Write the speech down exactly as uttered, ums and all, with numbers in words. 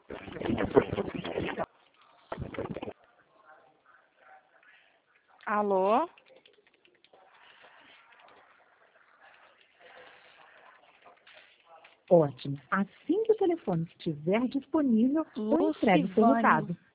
Alô? Ótimo. Assim que o telefone estiver disponível, eu entrego o seu recado.